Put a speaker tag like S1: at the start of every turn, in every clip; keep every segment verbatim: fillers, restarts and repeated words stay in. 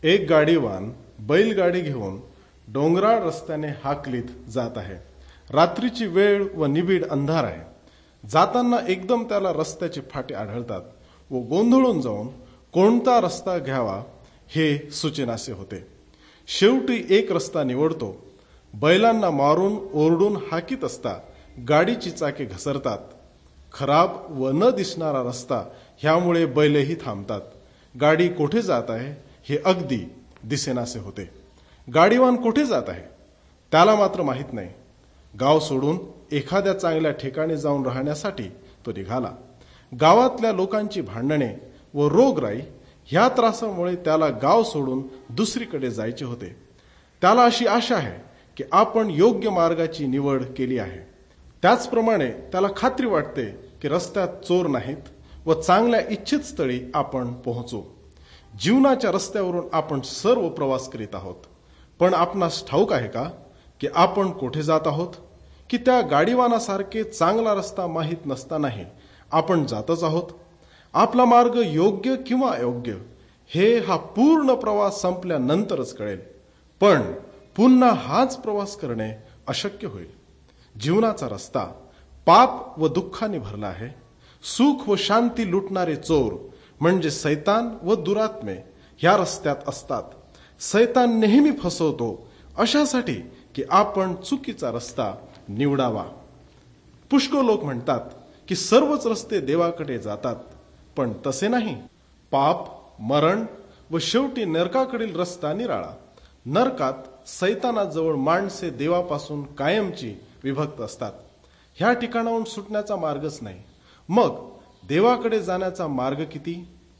S1: एक गाडीवान बैलगाडी घेऊन डोंगराळ रस्त्याने हाकलीत जात आहे. रात्रीची वेळ व निबिड अंधार आहे. जाताना एकदम त्याला रस्त्याचे फाटे आढळतात व गोंधळून जाऊन कोणता रस्ता घ्यावा हे सुचेनासे होते. शेवटी एक रस्ता निवडतो. बैलांना मारून ओरडून हाकीत असता गाडीची चाके घसरतात. खराब व न दिसणारा रस्ता ह्यामुळे बैलही थांबतात. गाडी कोठे जात आहे हे अगदी दिसेनासे होते. गाडीवान कोठे जात आहे त्याला मात्र माहीत नाही. गाव सोडून एखाद्या चांगल्या ठिकाणी जाऊन राहण्यासाठी तो निघाला. गावातल्या लोकांची भांडणे व रोगराई ह्या त्रासामुळे त्याला गाव सोडून दुसरीकडे जायचे होते. त्याला अशी आशा आहे की आपण योग्य मार्गाची निवड केली आहे. त्याचप्रमाणे त्याला खात्री वाटते की रस्त्यात चोर नाहीत व चांगल्या इच्छित स्थळी आपण पोहोचू. जीवनाच्या रस्त्यावरून आपण सर्व प्रवास करीत आहोत. पण आपणास ठाऊक आहे का की आपण कोठे जात आहोत? की त्या गाडीवानासारखे चांगला रस्ता माहीत नसतानाही आपण जातच आहोत. आपला मार्ग योग्य किंवा अयोग्य हे हा पूर्ण प्रवास संपल्यानंतरच कळेल. पण पुन्हा हाच प्रवास करणे अशक्य होईल. जीवनाचा रस्ता पाप व दुःखाने भरला आहे. सुख व शांती लुटणारे चोर म्हणजे सैतान व दुरात्मे ह्या रस्त्यात असतात. सैतान नेहमी फसवतो अशासाठी की आपण चुकीचा रस्ता निवडावा. पुष्कळ लोक म्हणतात की सर्वच रस्ते देवाकडे जातात, पण तसे नाही. पाप, मरण व शेवटी नरकाकडील रस्ता निराळा. नरकात सैतानाजवळ माणसे देवापासून कायमची विभक्त असतात. ह्या ठिकाणाहून सुटण्याचा मार्गच नाही. मग देवाकडे जाण्याचा मार्ग किती?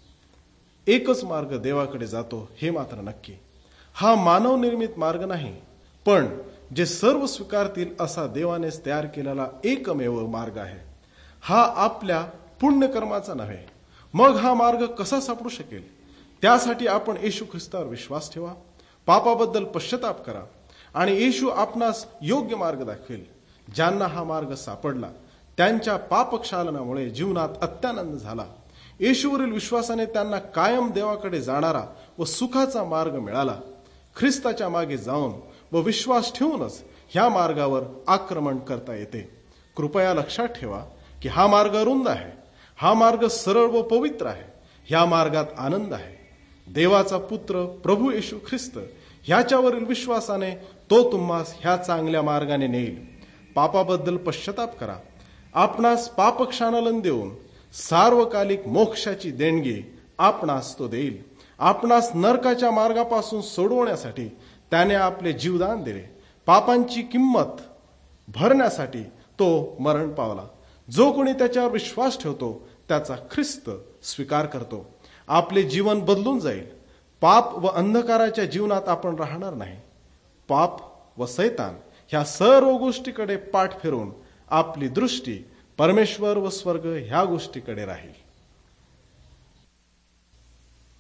S1: एकच मार्ग देवाकडे जातो हे मात्र नक्की. हा मानवनिर्मित मार्ग नाही, पण जे सर्व स्वीकारतील असा देवानेच तयार केलेला एकमेव मार्ग आहे. हा आपल्या पुण्यकर्माचा नव्हे. मग हा मार्ग कसा सापडू शकेल? त्यासाठी आपण येशू ख्रिस्तावर विश्वास ठेवा, पापाबद्दल पश्चाताप करा आणि येशू आपणास योग्य मार्ग दाखवेल. ज्यांना हा मार्ग सापडला त्यांच्या पापक्षालनामुळे जीवनात अत्यानंद झाला. येशूवरील विश्वासाने त्यांना कायम देवाकडे जाणारा व सुखाचा मार्ग मिळाला. ख्रिस्ताच्या मागे जाऊन व विश्वास ठेवूनच ह्या मार्गावर आक्रमण करता येते. कृपया लक्षात ठेवा की हा मार्ग रुंद आहे. हा मार्ग सरळ व पवित्र आहे. ह्या मार्गात आनंद आहे. देवाचा पुत्र प्रभू येशू ख्रिस्त ह्याच्यावरील विश्वासाने तो तुम्हास ह्या चांगल्या मार्गाने नेईल. पापाबद्दल पश्चाताप करा. आपणास पापक्षालन देऊन सार्वकालिक मोक्षाची देणगी आपणास तो देईल. आपणास नरकाच्या मार्गापासून सोडवण्यासाठी त्याने आपले जीवदान दिले. पापांची किंमत भरण्यासाठी तो मरण पावला. जो कोणी त्याच्यावर विश्वास ठेवतो त्याचा ख्रिस्त स्वीकार करतो. आपले जीवन बदलून जाईल. पाप व अंधकाराच्या जीवनात आपण राहणार नाही. पाप व सैतान ह्या सर्व गोष्टीकडे पाठ फिरून आपली दृष्टी परमेश्वर व स्वर्ग ह्या गोष्टीकडे राहील.